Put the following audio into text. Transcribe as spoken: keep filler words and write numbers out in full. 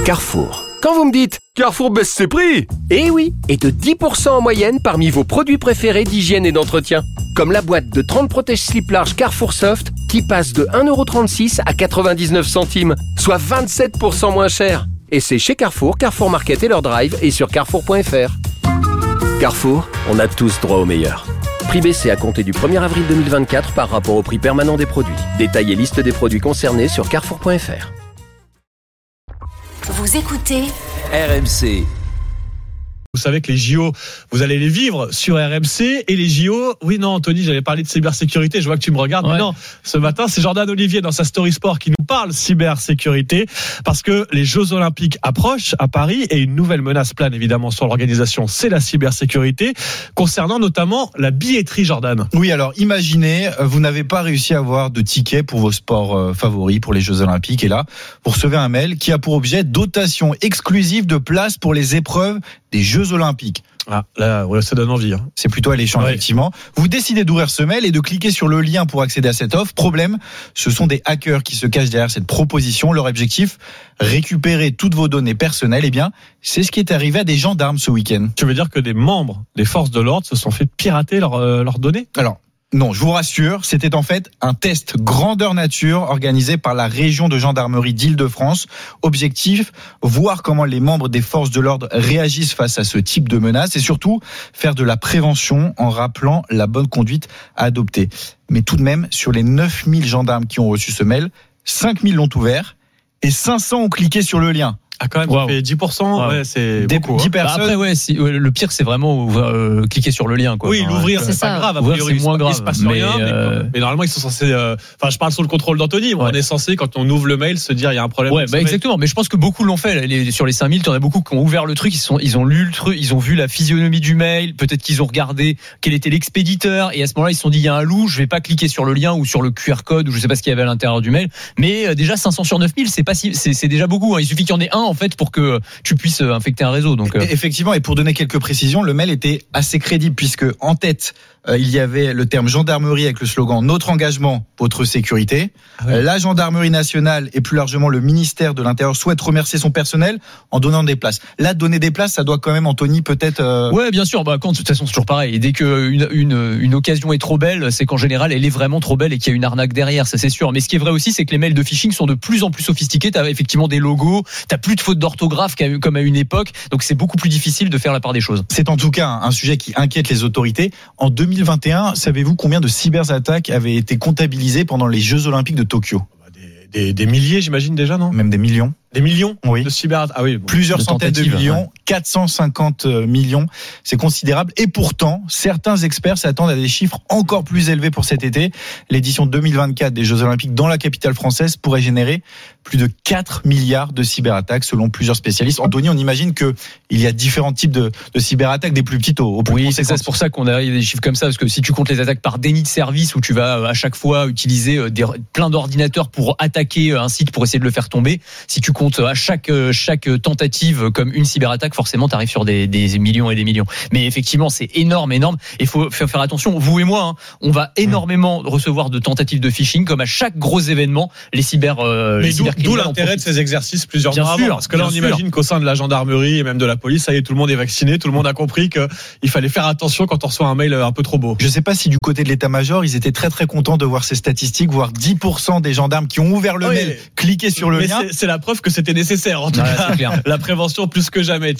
Carrefour. Quand vous me dites Carrefour baisse ses prix, eh oui, et de dix pour cent en moyenne parmi vos produits préférés d'hygiène et d'entretien. Comme la boîte de trente protège-slip large Carrefour Soft qui passe de un euro trente-six à quatre-vingt-dix-neuf centimes, soit vingt-sept pour cent moins cher. Et c'est chez Carrefour, Carrefour Market et leur drive et sur carrefour point f r. Carrefour, on a tous droit au meilleur. Prix baissé à compter du premier avril deux mille vingt-quatre par rapport au prix permanent des produits. Détail et liste des produits concernés sur carrefour point f r. Vous écoutez R M C. Vous savez que les J O, vous allez les vivre sur R M C. Et les J O, oui, non, Anthony, j'avais parlé de cybersécurité. Je vois que tu me regardes. Ouais. Mais non, ce matin, c'est Jordan Olivier dans sa Story Sport qui nous parle cybersécurité. Parce que les Jeux Olympiques approchent à Paris et une nouvelle menace plane évidemment sur l'organisation, c'est la cybersécurité, concernant notamment la billetterie, Jordan. Oui, alors imaginez, vous n'avez pas réussi à avoir de tickets pour vos sports favoris pour les Jeux Olympiques. Et là, vous recevez un mail qui a pour objet dotation exclusive de places pour les épreuves des Jeux Olympiques. Ah, là, ouais, ça donne envie. Hein. C'est plutôt alléchant, ouais. Effectivement. Vous décidez d'ouvrir ce mail et de cliquer sur le lien pour accéder à cette offre. Problème, ce sont des hackers qui se cachent derrière cette proposition. Leur objectif, récupérer toutes vos données personnelles. Eh bien, c'est ce qui est arrivé à des gendarmes ce week-end. Tu veux dire que des membres des forces de l'ordre se sont fait pirater leurs euh, leurs données ? Alors, non, je vous rassure, c'était en fait un test grandeur nature organisé par la région de gendarmerie d'Île-de-France. Objectif, voir comment les membres des forces de l'ordre réagissent face à ce type de menace et surtout faire de la prévention en rappelant la bonne conduite à adopter. Mais tout de même, sur les neuf mille gendarmes qui ont reçu ce mail, cinq mille l'ont ouvert et cinq cents ont cliqué sur le lien. Ah, quand même, wow. ça fait dix pour cent, ouais, c'est Des, beaucoup. dix hein. personnes. Bah après, ouais, si, ouais, le pire, c'est vraiment euh, cliquer sur le lien, quoi. Oui, enfin, l'ouvrir, ouais, c'est, c'est pas grave. A priori, c'est moins grave. Il se passe mais rien. Euh... Mais, mais normalement, ils sont censés. Euh... Enfin, je parle sous le contrôle d'Anthony. Ouais. On est censé, quand on ouvre le mail, se dire il y a un problème. Ouais, bah exactement. Mais je pense que beaucoup l'ont fait. Les, sur les cinq mille, tu en as beaucoup qui ont ouvert le truc. Ils sont, ils ont lu le truc, ils ont vu la physionomie du mail. Peut-être qu'ils ont regardé quel était l'expéditeur. Et à ce moment-là, ils se sont dit il y a un loup. Je vais pas cliquer sur le lien ou sur le Q R code ou je sais pas ce qu'il y avait à l'intérieur du mail. Mais euh, déjà cinq cents sur neuf mille, c'est pas si, c'est, c'est déjà beaucoup. Hein. Il suffit qu'il y en ait un en fait pour que tu puisses euh, infecter un réseau. Donc, euh... effectivement, et pour donner quelques précisions, le mail était assez crédible puisque en tête, euh, il y avait le terme gendarmerie avec le slogan notre engagement, votre sécurité. Ah ouais. La gendarmerie nationale et plus largement le ministère de l'Intérieur souhaite remercier son personnel en donnant des places. Là, donner des places, ça doit quand même, Anthony, peut-être. Euh... Ouais, bien sûr. Bah, quand de toute façon, c'est toujours pareil. Et dès que une, une une occasion est trop belle, c'est qu'en général, elle est vraiment trop belle et qu'il y a une arnaque derrière. Ça, c'est sûr. Mais ce qui est vrai aussi, c'est que les mails de phishing sont de plus en plus sophistiqués. T'as effectivement des logos, t'as plus de fautes d'orthographe comme à une époque. Donc c'est beaucoup plus difficile de faire la part des choses. C'est en tout cas un sujet qui inquiète les autorités. En deux mille vingt et un, savez-vous combien de cyberattaques avaient été comptabilisées pendant les Jeux Olympiques de Tokyo ? Des, des, des milliers, j'imagine déjà, non ? Même des millions. Des millions oui. de cyber. Ah oui, bon. Plusieurs de centaines de millions, ouais. quatre cent cinquante millions, c'est considérable. Et pourtant, certains experts s'attendent à des chiffres encore plus élevés pour cet été. L'édition deux mille vingt-quatre des Jeux Olympiques dans la capitale française pourrait générer plus de quatre milliards de cyberattaques selon plusieurs spécialistes. Anthony, on imagine que il y a différents types de, de cyberattaques, des plus petites aux, aux plus oui, conséquentes. C'est ça, c'est pour ça qu'on a des chiffres comme ça, parce que si tu comptes les attaques par déni de service où tu vas à chaque fois utiliser des, plein d'ordinateurs pour attaquer un site pour essayer de le faire tomber, si tu comptes à chaque chaque tentative comme une cyberattaque, forcément tu arrives sur des, des millions et des millions. Mais effectivement, c'est énorme, énorme. Il faut faire, faire attention. Vous et moi, hein, on va énormément mmh. recevoir de tentatives de phishing, comme à chaque gros événement, les cyber. Euh, Mais les d'où, d'où l'intérêt de ces exercices plusieurs bien mois sûr, avant, parce que là, on sûr. imagine qu'au sein de la gendarmerie et même de la police, ça y est, tout le monde est vacciné, tout le monde a compris qu'il fallait faire attention quand on reçoit un mail un peu trop beau. Je sais pas si du côté de l'état-major, ils étaient très très contents de voir ces statistiques, voir dix pour cent des gendarmes qui ont ouvert le oui, mail, cliqué sur le mais lien. C'est, c'est la preuve que c'était nécessaire. En tout ouais, cas, la prévention plus que jamais.